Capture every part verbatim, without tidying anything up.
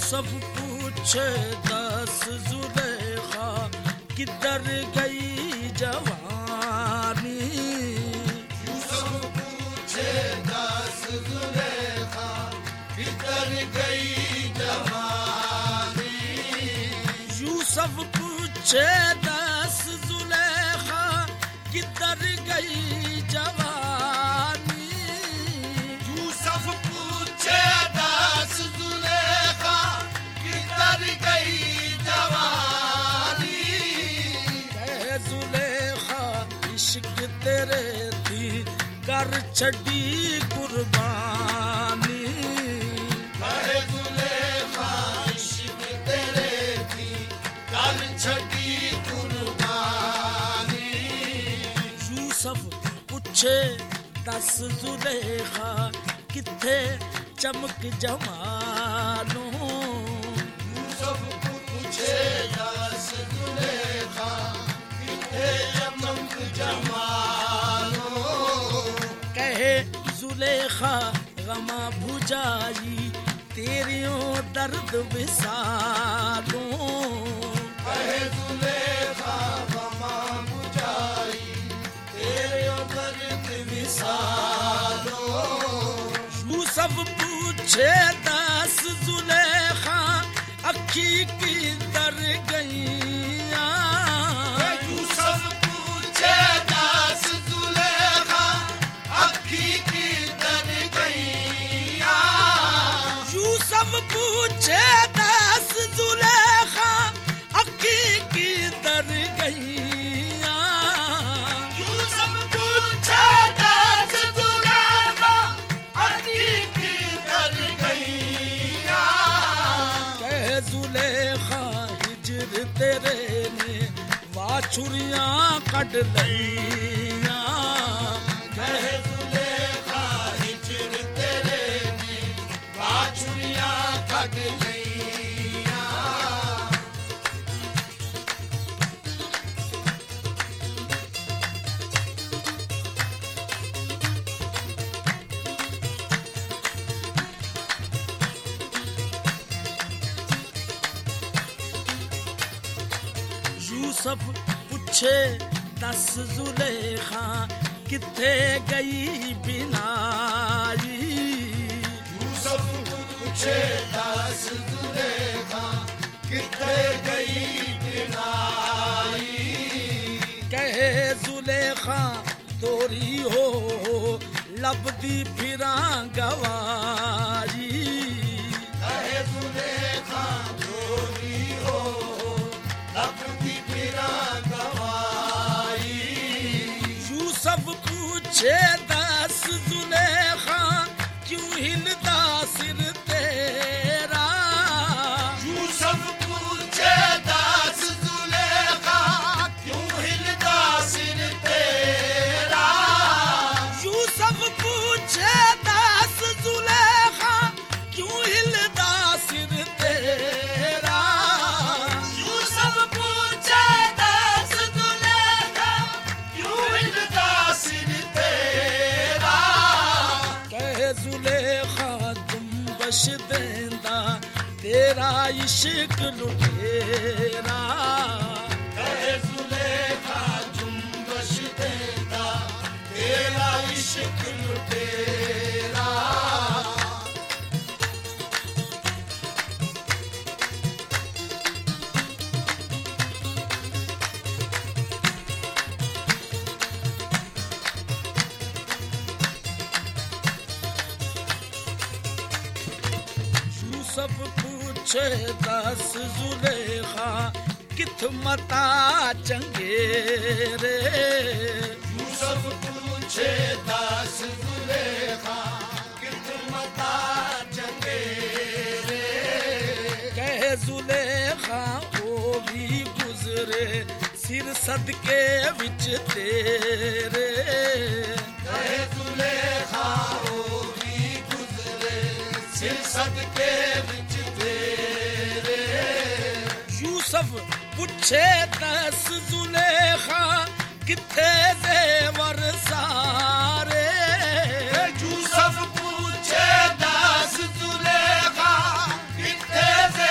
यूसुफ पूछे दस जुलेखा किधर गई जवानी। यूसुफ पूछे दस जुलेखा किधर गई जवानी। यूसुफ पूछे दस जुलेखा किधर गई जवानी। यूसुफ पूछे दस जुलेखा किधर गई जवानी। कहे जुलेखा इश्क तेरे थी कर छड़ी कुर्बानी। कहे जुलेखा इश्क तेरे थी कर छड़ी कुर्बानी। यूसुफ पूछे दस जुलेखा किथे चमक जमानो। यूसुफ पूछे दस जुलेखा किथे चमक जमानो। कहे जुलेखा गमा भुजाई तेरियों दर्द विसालो। कहे जुलेखा गमा बुझाई तेरे दर्द विसालो। यूसुफ पूछे दस जुलेखा अखी किधर गईया। यूसुफ पूछे दस जुलेखा अखी किधर गईया। यूसुफ पूछे दस जुलेखा अखी किधर गईया। यूसुफ पूछे दस जुलेखा अखी किधर गईया। कहे जुलेखा हिजर तेरे ने वाछुरियां कट लईया। कहे जुलेखा हिजर तेरे ने बाछुरियां कट लईया। यूसुफ पूछे दस जुलेखा किथे गई बिनाई। यूसुफ पूछे दस जुलेखा किथे गई बिनाई। कहे जुलेखा तोरी हो लबदी फिरां गवारी। कहे जुलेखा गोरी हो लपटी फिरा गवाई। यूसुफ पूछे दस जुलेखा क्यों हिलदा सिर तेरा। यूसुफ पूछे दस जुलेखा क्यों हिलदा सिर तेरा। यूसुफ पूछे दस जुलेखा क्यों हिलदा सिर तेरा। यूसुफ पूछे दस जुलेखा क्यों हिलदा सिर तेरा। कहे जुलेखा जुम्बश देंदा तेरा इश्क लुटेरा। कहे जुलेखा जुम्बश देता तेरा इश्क लुटेरा। यूसुफ पूछे दस जुलेखा किथ मता चंगे रे। यूसुफ पूछे दस जुलेखा कित मता चंगे रे। कहे जुलेखा ओ भी गुजरे सिर सदके विच तेरे। कहे जुलेखा ओ भी गुजरे सिर सदके विच तेरे। यूसुफ पूछे दस जुलेखा किथे जेवर सारे। यूसुफ पूछे दस जुलेखा किथे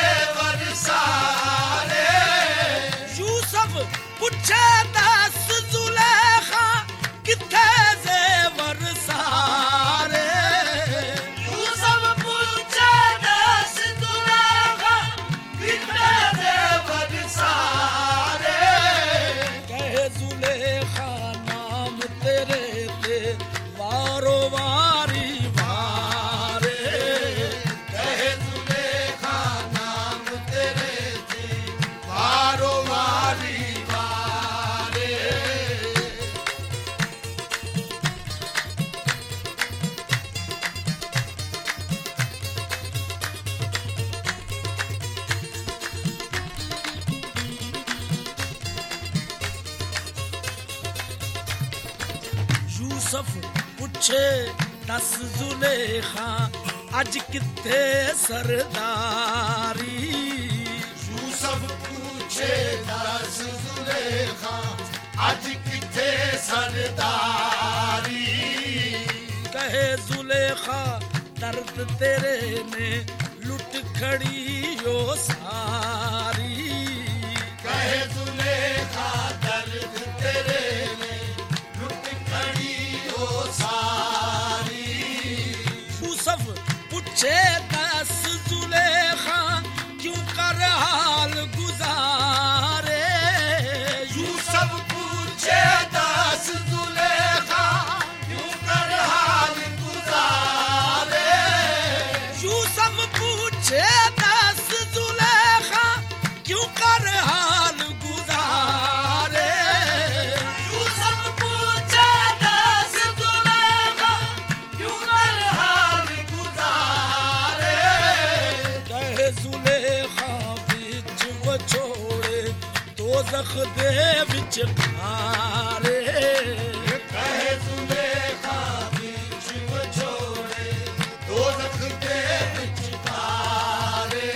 यूसुफ पुछे दस जुलेखा अज किथे सरदारी यूसुफ पूछे दस जुलेखा अज किथे सरदारी कहे जुलेखा दर्द तेरे ने लुट खड़ी यो सारी कहे जुलेखा दर्द तेरे ने लुट खड़ी यो सारी यूसुफ पूछे दस जुलेखा क्यों कर हाल गुजारे यूसुफ पूछे दस जुलेखा क्यों कर हाल गुजारे यूसुफ पूछे दस जुलेखा क्यों कर हाल गुजारे यूसुफ पूछे दस जुलेखा क्यों कर हाल गुजारे कहे जुलेखा बिच वो छोड़े दोज़ख दे विच खारे कहे जुलेखा बीच वो छोड़े दोज़ख दे विच खारे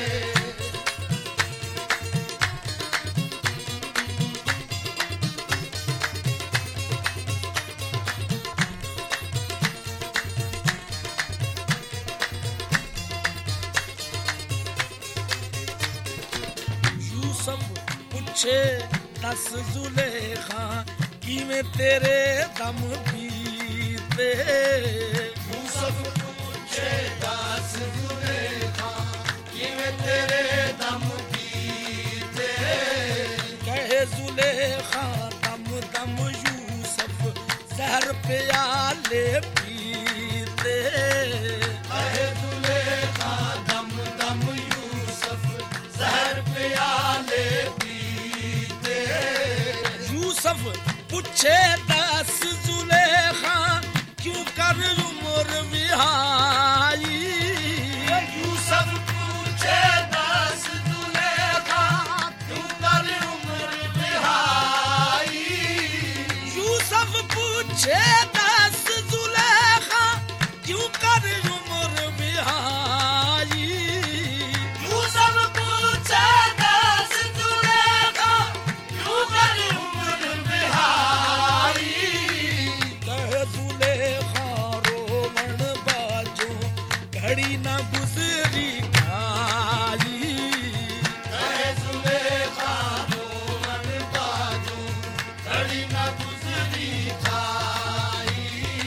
यूसुफ पूछे दस जुलेखा किवें तेरे दम पीते यूसुफ पूछे दस जुलेखा किवें तेरे दम पीते कहे जुलेखा दम दम यूसुफ जहर प्याले पीते कहे जुलेखा दम दम यूसुफ जहर प्याले पीते यूसुफ पूछे दस जुलेखा क्यों कर उम्र विहाई यूसुफ पूछे दस जुलेखा क्यों कर उम्र रिहाई यूसुफ पूछे दस जुलेखा क्यों कर उम्र विहाई यूसुफ पूछे दस जुलेखा क्यों कर उम्र रिहाई कहे जुलेखा रोवण बाजो घड़ी न गुजरी खाली कहे जुलेखा रोवन बाजो घड़ी न गुजरी खाई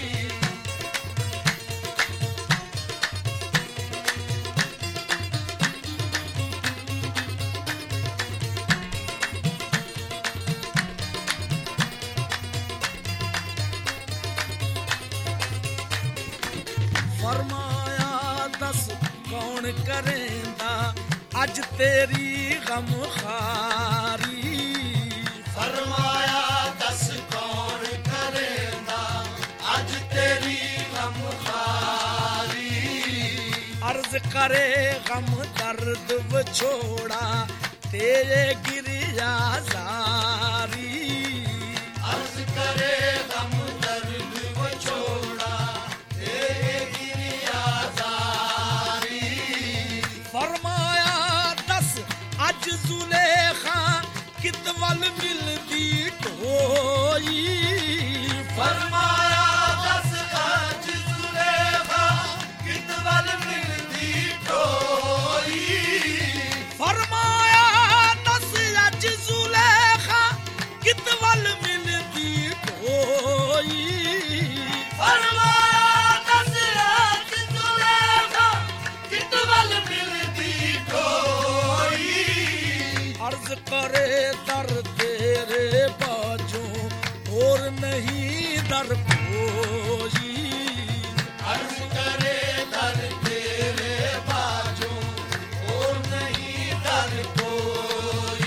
फरमाया दस कौन करेंदा अज तेरी गम खारी फरमाया दस कौन करेंदा अज तेरी गम खारी अर्ज करे गम दर्द वो छोड़ा तेरे गिरिया जारी अर्ज करे गम दर्द वो छोड़ा तेरे गिरिया जारी फरमाया दस अज जुलेखा कितवल मिलदी ढोई फरमाया दस अज जुलेखा कितवल मिलदी ढोई फरमाया दस अज जुलेखा कितवल मिलदी ढोई फरमाया दस अज जुलेखा कितवल मिलदी ढोई अर्ज करे दर तेरे बाजो और नहीं दर कोई अर्ज करे दर तेरे बाजो और नहीं दर कोई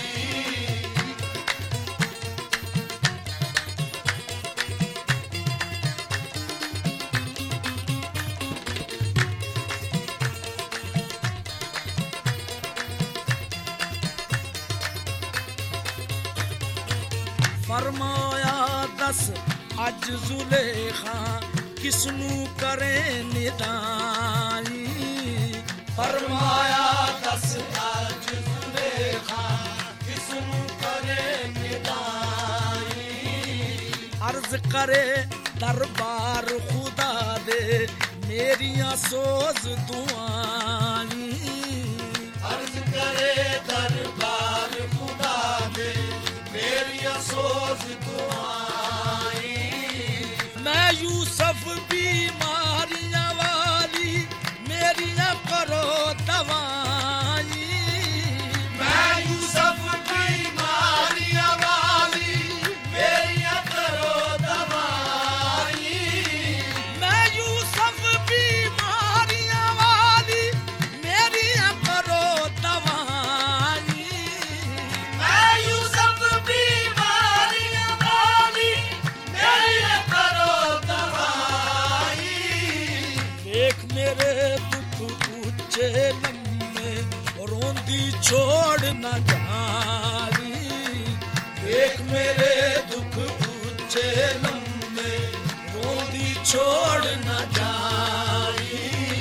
फरमाया दस अज जुलेखा किसनू करे निदाई फरमाया दस अज जुलेखा किसनू करे निदाई अर्ज करे दरबार खुदा दे मेरियां सोज दुआई अर्ज करे दरबार खुदा दे मेरियां सोज दुआई मैं यूसुफ बीमारियां वाली मेरियां करो दवाई मैं यूसुफ बीमारियां वाली मेरियां करो दवाई मैं यूसुफ बीमारियां वाली मेरियां करो दवाई मैं यूसुफ बीमारियां वाली मेरियां करो दवाई देख मेरे दुख ऊंचे लम्बे रोंदी छोड़ न जाई देख मेरे दुख ऊंचे लम्बे रोंदी छोड़ न जाई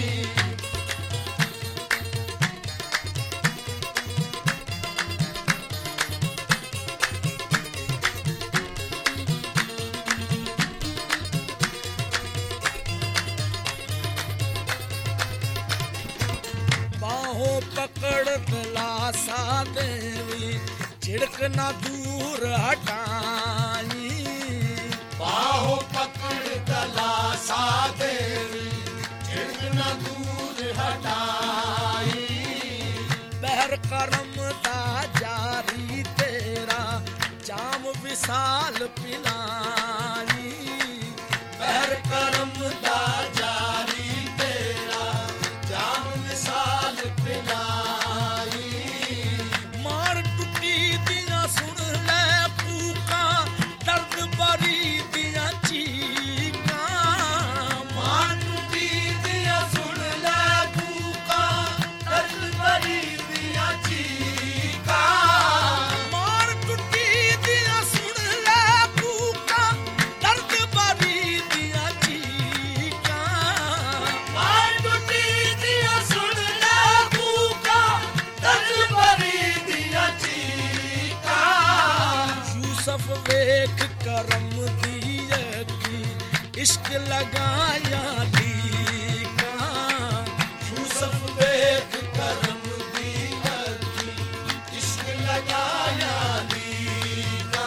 बाहों पकड़ दिलासा देवी झिड़क न दूर हटाई बाहों पकड़ दलासा देवी झिड़कना दूर हटाई बहर करम दा जारी तेरा जाम विसाल पिलाई बहर करम दा जारी तेरा जाम मिसाल पिलाई मार टुटी दिया सुन ले पूका दर्द बरी दिया चीका मान टूटी दिया सुन ले भूखा दर्द भरी दिया चीका मार टुटी दिया सुन ले पूका दर्द बरी दिया चीका मान टूटी दिया सुन ले भूखा दर्द भरी दिया चीका यूसुफ वेख करम दिए की इश्क लगाया लीका यूसुफ बेख करम दिया की इश्क लगाया दीदा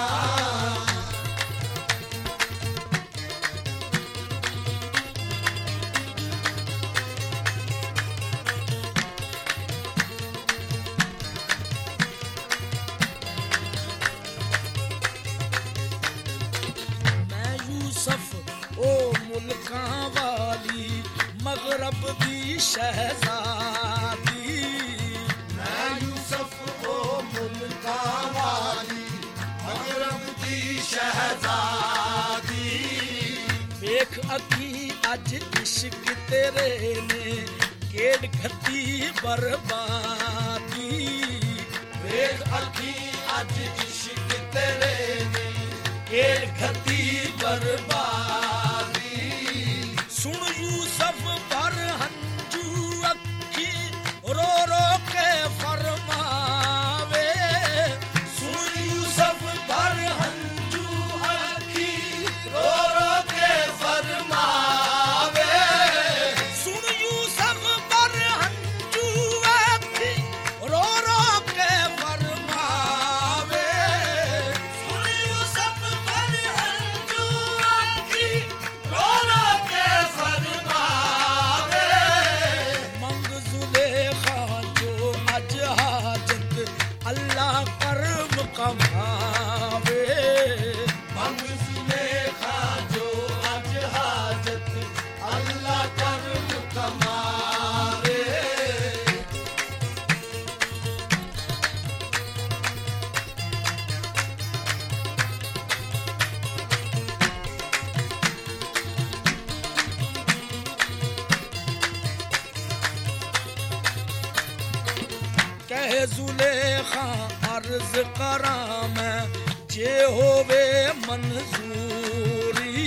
मैं यूसुफ ओ मुल्का वाली मगरब दी शहजादी मैं यूसुफ को मुल्का वाली मगरब दी शहजादी वेख अखी अज इश्क तेरे ने केड़ खती बर्बादी वेख अखी अज इश्क तेरे ने केड़ खती बर्बादी सुन यूसुफ पर हंजू अखी रो रो के फरमावे सुन यूसुफ पर हंजू अखी रो रो के फरमावे सुन यूसुफ पर हंजू अखी रो रो के फरमावे सुन यूसुफ पर हंजू अखी रो रो के फरमावे मंग जुलेखा जो अज हाजत अल्लाह कर्म कमावे मंग सुलेखा जो अज हाजत अल्लाह कर्म कमावे कह जुलेखा अर्ज करा मैं जे होवे मंजूरी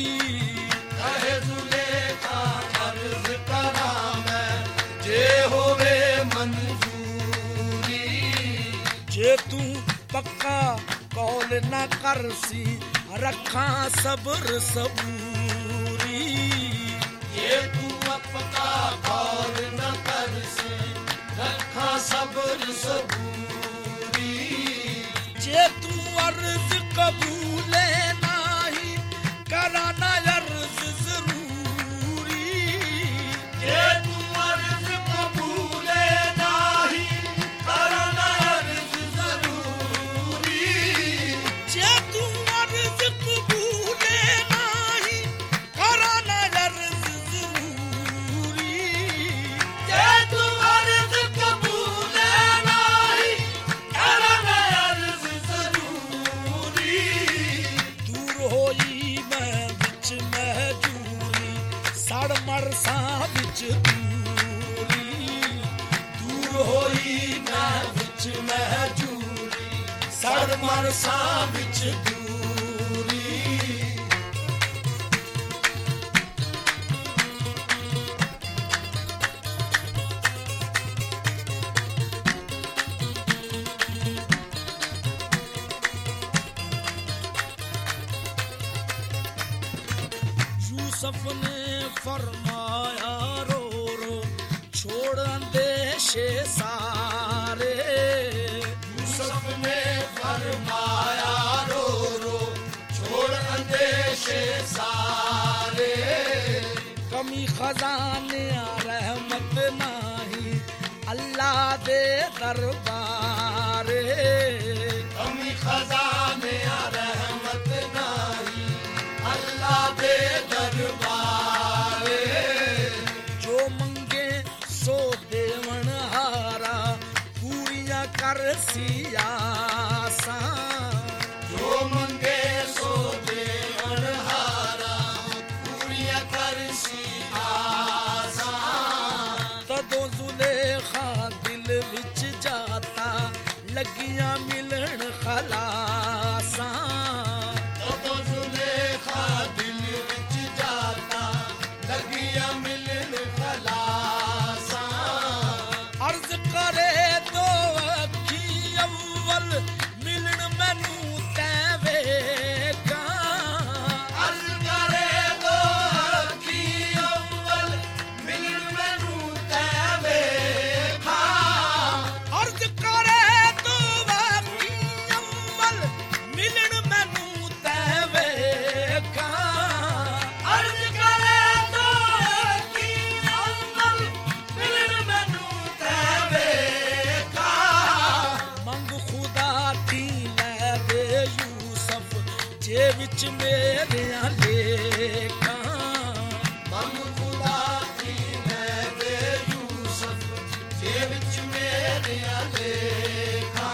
दिल न करसी रखा सब्र सबूरी ये तू अपका गौर न करसी रखा सब्र सबूरी जे तू अर्ज कबूले नाही कराना अर्ज जरूरी ये तू अर्ज कबूले नाही करना अर्ज जरूरी जे तू अर्ज कबूले नाही कराना अर्ज जरूरी ये तू अर्ज कबूले नाही करना अर्ज जरूरी दूर होई मैं विच महजूरी सड़ मरसा विच दूरी दूर होई मैं विच महजूरी सड़ मरसा विच दूरी यूसुफ ने फरमाया रो रो छोड़ अंदेशे सारे यूसुफ ने फरमाया रो रो छोड़ अंदेशे सारे कमी खजाने रहमत नाही अल्लाह दे दरबारे कमी खजाने रहमत नाही अल्लाह दे दरबारे जो मंगे सो देवण हारा पूरियां कर सियासा जो मंगे सो देवण हारा पूरिया कर सी आसा तदों जुलेखा दिल विच जाता लगियां मिलन खलासा तो जुलेखा दिल विच जाता लगिया मिलन खलासा अर्ज करे दो अखी अव्वल मिलन मैनू तैवेगा अर्ज करे दो अखी अव्वल मिलन मैनू तैवेखा अर्ज करे दो अखी अव्वल मिलन मैनू तैवेगा अर्ज करे दो अखी अव्वल मिलन मैनू तैवेखा मंग खुदा दी लै दे यूसुफ जे विच मेरे लेका मंग खुदा दी मैं दे यूसुफ जे विच मेरे लेखा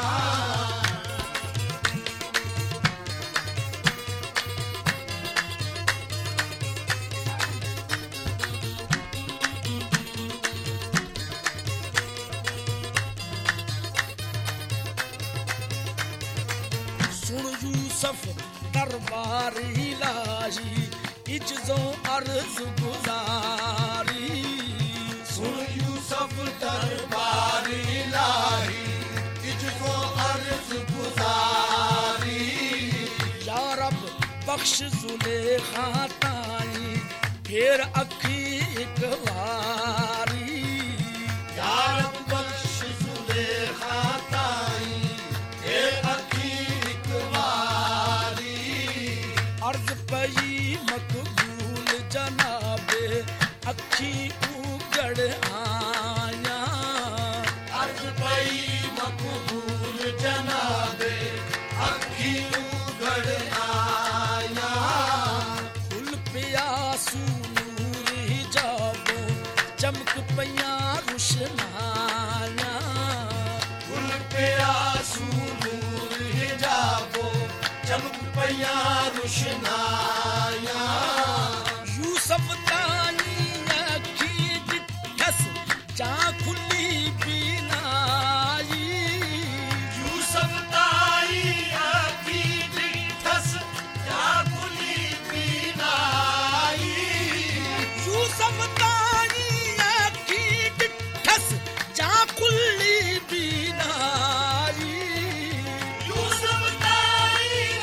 सुन यूसुफ दरबार इलाही इज्जो अर्ज गुजारी सुन यूसुफ दरबार इलाही इजको अर्ज गुजारी या रब बख्श जुलेखा ताई फिर अखी एक वारी या रब बख्श जुलेखा ताई ए अखी एक वारी अर्ज पई मकबूल जनाबे अखी उगड़ आया अर्ज पई मकबूल जनाबे अखी उगड़ आया फुल प्यासू नूर हिजाबो चमक पया रुशनाया फुल प्यासू नूर हिजाबो चमक पया रुशनाया यूसुफ ताई अखी दिठस जा खुली बिनाई यूसुफ ताई अखी दिठस जा खुली बीनाई यूसुफ ताई अखी दिठस जा खुली बिनाई यूसुफ ताई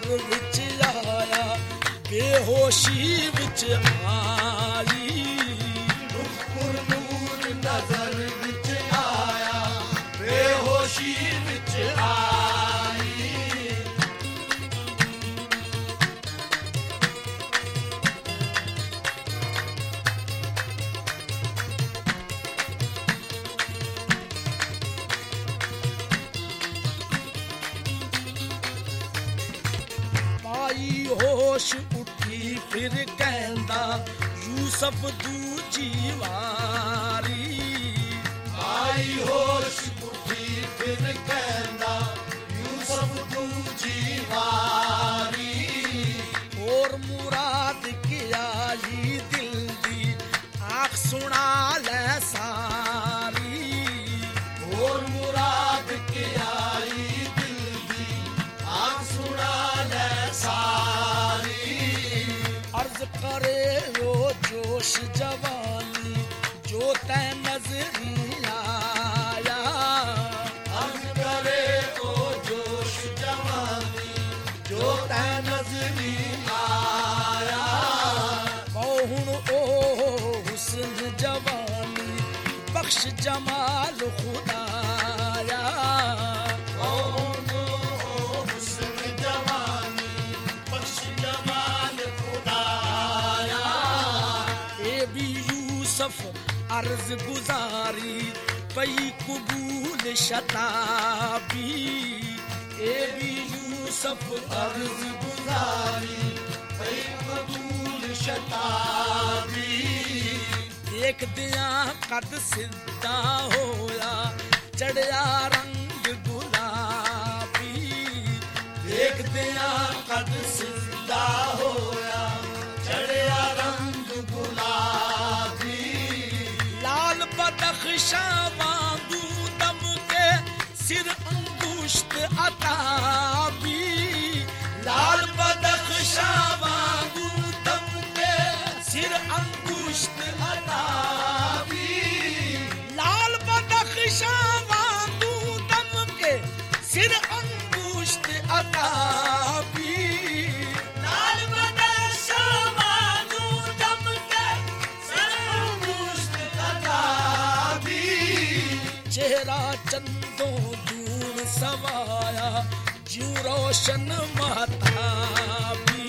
विच आया बेहोशी विच आई नूर नूर नजर विच आया बेहोशी विच आई पाई होश उठी फिर कहंदा यूसुफ दूजी वारी आई होश उठी फिर कहंदा यूसुफ दूजी वारी और मुराद के आई दिल दी आख सुना ले सारी और मुराद के आई दिल दी आँख सुना ले सारी अर्ज करे वो जोश जवानी जो तै नजरी आया अर्ज करे ओ जोश जवानी जो तै नजरी आया कौन ओ हुस्न जवानी बख्श जमाल खुदाया कौन ओ हुस्न जवानी बख्श जमाल खुदाया ए भी यूसुफ अर्ज गुजारी पई कबूल शताबी ए भी यूसुफ अर्ज गुजारी भई कबूल शताबी देख दिया कद सिद्धा होया चढ़िया रंग गुलाबी देखदिया कद सिद्धा होया चढ़िया रंग गुलाबी लाल बदख्शा वांगू दम के सिर अंगुश्त अताबी लाल बदख्शा वांगू दम के सिर अंगुश्त अताबी लाल बदख्शा वांगू दम के सिर अंगुश्त अताबी लाल बदख्शा वांगू दम के सरमुश्त अताबी चेहरा चंदों दून सवाया ज्यों रोशन महताबी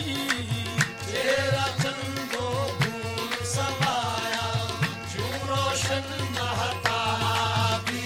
तेरा चंदो फूल समाया जो रोशन महताबी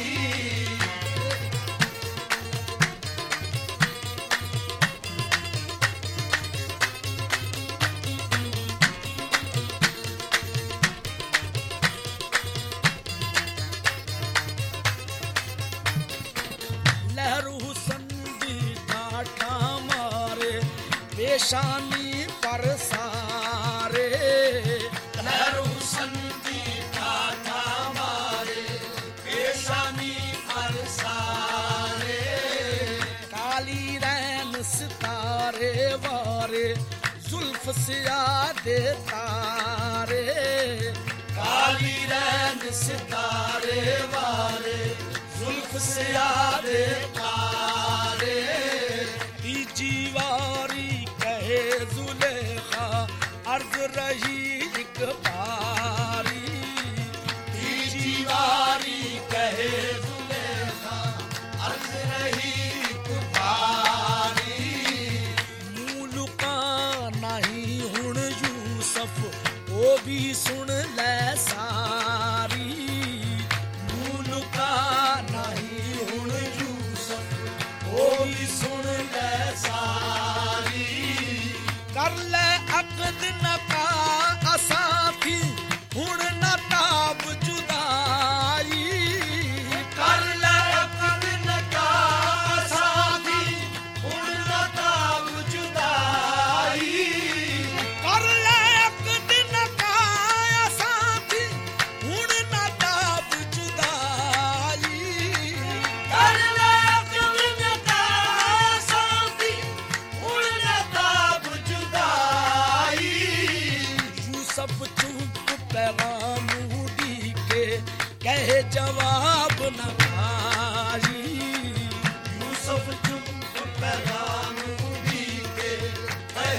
लहरू संदी ठाठा मारे पेशानी पर सारे लहरू संती ठाठा मारे पेशानी पर सारे काली रैन सितारे वारे जुल्फ सियादे तारे काली रैन सितारे वाले जुल्फ से यादे तारे तीजी वारी कहे जुलेखा अर्ज रही एक बारी तीजी वारी कहे जुलेखा अर्ज रही बारी मूलुका नहीं हुण यूसुफ ओ भी सुन ले सारी मूलुका नहीं हुण यूसुफ ओ भी सुन ले सारी कर ले अकद न का असाफी हुण न ताब जुदाई कर ले अकद न का साथी हुण न ताब जुदाई कर ले अकद न का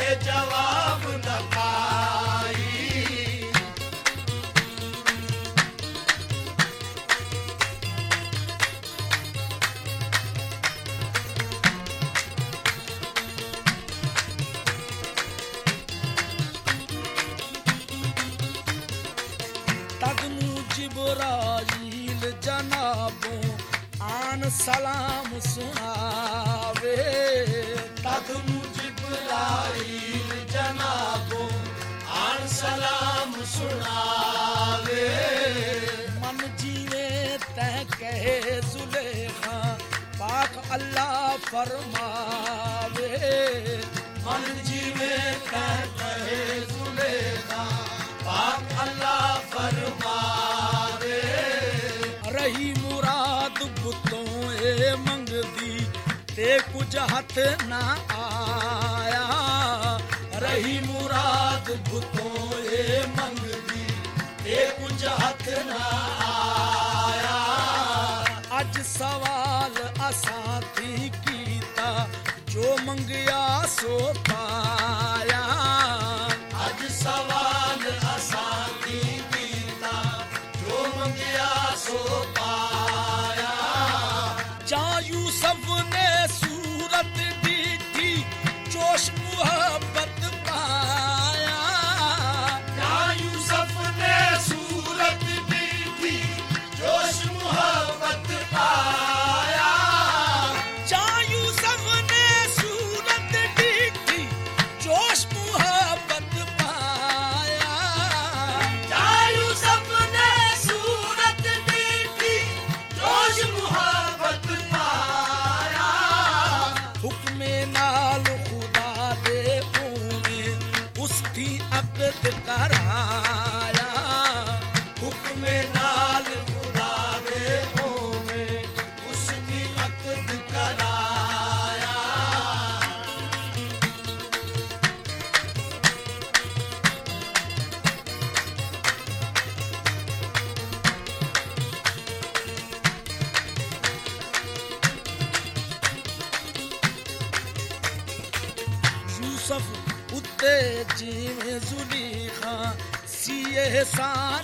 जवाब न पाई तगनु जिब्राइल जनाबों आन सलाम सुनावे तगनु जिब्राइल जनाबो आन सलाम सुनावे मन जीवे तै कहे जुलेखा पाक अल्लाह फरमावे मन जीवे तै कहे जुलेखा पाक अल्लाह फरमावे रही मुराद बुतों ए मंगदी ते कुछ हथ ना आया रही मुराद बुतों ए मंगदी ते कुछ हथ ना आया अज सवाल असां थी कीता जो मंगया सो पाया अज सवाल असां थी कीता जो मंगया सो पाया जा यूसुफ ने सूरत दीठी जोश मुहब्बत पाया या यूसुफ ने सूरत दीठी जोश मुहब्बत पाया जा यूसुफ ने सूरत दीठी जोश मुहब्बत पाया या यूसुफ ने सूरत दीठी जोश मुहब्बत पाया हुक्मे नाल खुदा दे ऊने उसकी अक़द कराया हुक्म नाल खुदा दे होवे उसकी अक़द कराया यूसुफ उत्ते जिवें जुलीखा सी एहसान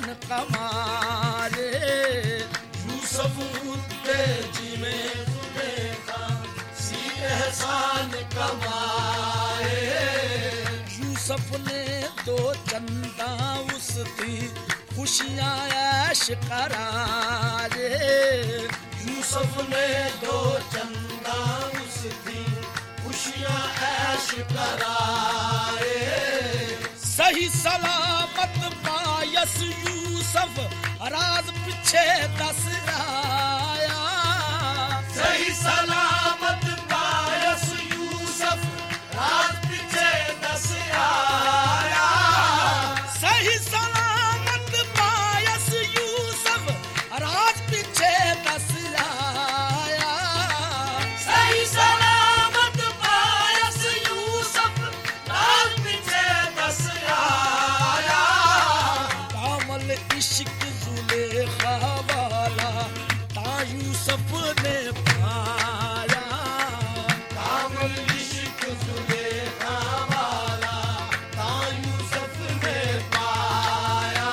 कमारे यूसुफ उत्ते जिमें जुलेखा सी एहसान कमाए यूसुफ ने दो चंदा उस थी खुशियां ऐश करारे यूसुफ ने दो चंदा उसकी खुशियां ऐश कराए सही सलामत पायस यूसुफ राज पीछे दस आया सही सलामत पायस यूसुफ रात पीछे दस आया सही सलामत पायस यूसुफ राज पीछे दस आया सही सलामत पायस यूसुफ रात पीछे दस आया कामल इश्क जुलेखा वाला ता यूसुफ ने पाया कामल इश्क जुलेखा वाला ता यूसुफ ने पाया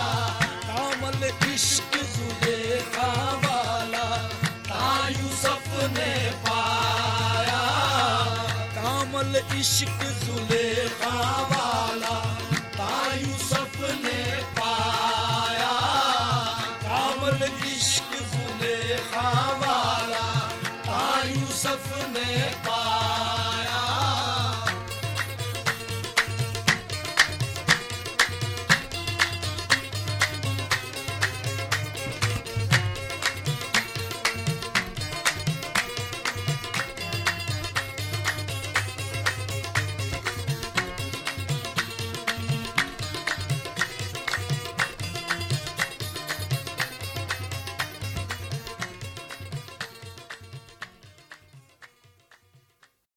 कामल इश्क जुलेखा वाला ता यूसुफ ने पाया कामल इश्क जुलेखा वाला ता यूसुफ ने पाया कामल इश्क जुलेखा वाला ता यूसुफ ने पाया